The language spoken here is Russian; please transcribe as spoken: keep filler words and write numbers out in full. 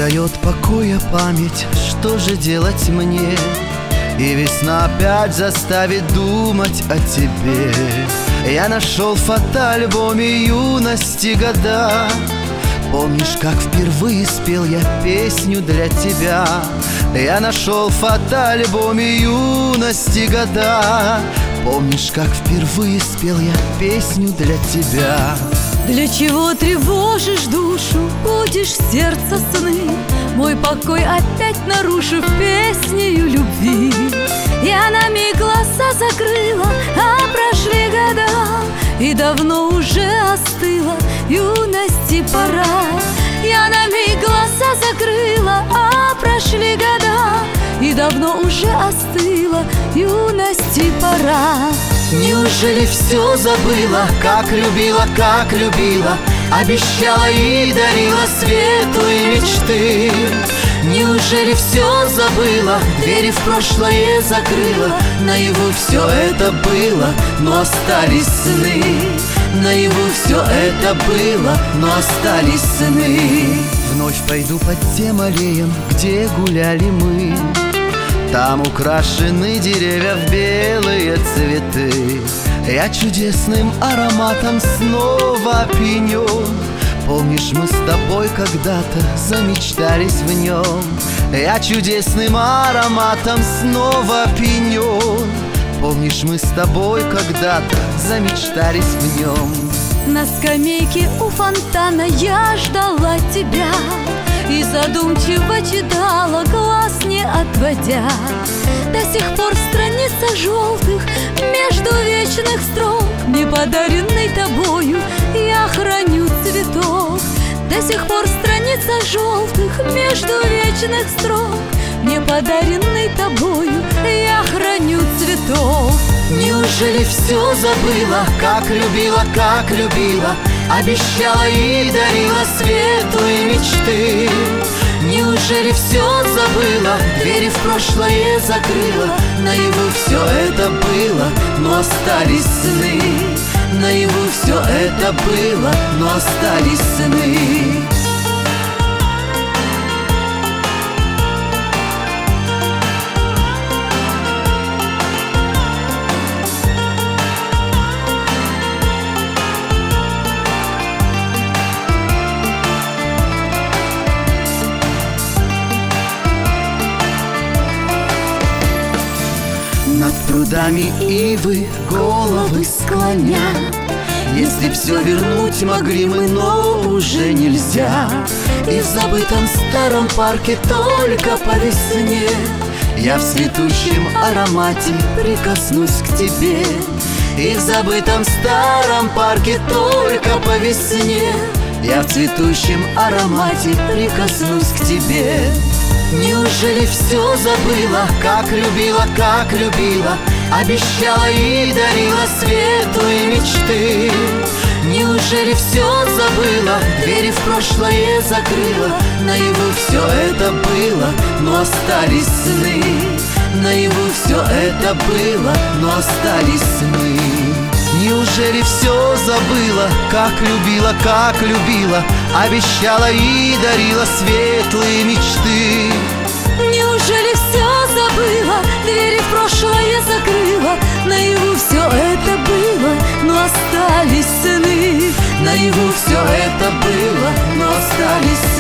дает покоя память, что же делать мне? И весна опять заставит думать о тебе. Я нашел в фотоальбоме юности года. Помнишь, как впервые спел я песню для тебя? Я нашел в фотоальбоме юности года. Помнишь, как впервые спел я песню для тебя? Для чего тревожишь душу, будешь сердце сны? Мой покой опять нарушив песнею любви. Я на миг глаза закрыла, а прошли года, и давно уже остыла юности пора. Я на миг глаза закрыла, а прошли года, и давно уже остыла юности пора. Неужели все забыла, как любила, как любила, обещала и дарила светлые мечты? Неужели все забыла, двери в прошлое закрыла? Наяву все это было, но остались сны. Наяву все это было, но остались сны. Вновь пойду под тем аллеям, где гуляли мы. Там украшены деревья в белые цветы. Я чудесным ароматом снова опьянен. Помнишь, мы с тобой когда-то замечтались в нем. Я чудесным ароматом снова опьянен. Помнишь, мы с тобой когда-то замечтались в нем. На скамейке у фонтана я ждала тебя и задумчиво читала, глаз не отводя. До сих пор в страницах желтых между вечных строк, мне подаренный тобою, я храню цветок. До сих пор в страницах желтых между вечных строк, мне подаренный тобою, я храню цветок. Неужели все забыла, как любила, как любила, обещала и дарила светлые мечты? Неужели все забыла, двери в прошлое закрыла? Наяву все это было, но остались сны. Наяву все это было, но остались сны. Над прудами ивы головы склоня. Если все вернуть могли мы, но уже нельзя. И в забытом старом парке только по весне я в цветущем аромате прикоснусь к тебе. И в забытом старом парке только по весне я в цветущем аромате прикоснусь к тебе. Неужели все забыла, как любила, как любила, обещала и дарила светлые мечты? Неужели все забыла, двери в прошлое закрыла? Наяву все это было, но остались сны. Наяву все это было, но остались сны. Неужели все забыла, как любила, как любила, обещала и дарила светлые мечты? Неужели все забыла, двери в прошлое закрыла? Наяву все это было, но остались сны. Наяву все это было, но остались